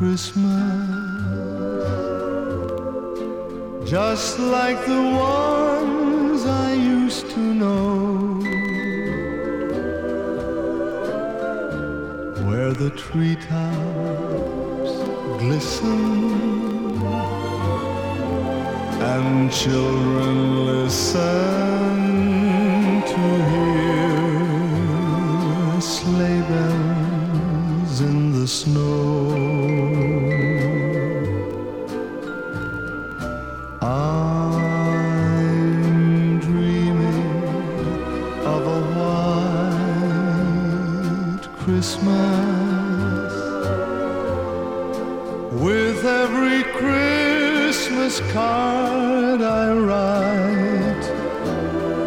Christmas, just like the ones I used to know, where the treetops glisten and children listen to hear sleigh bells in the snow. I'm dreaming of a white Christmas, with every Christmas card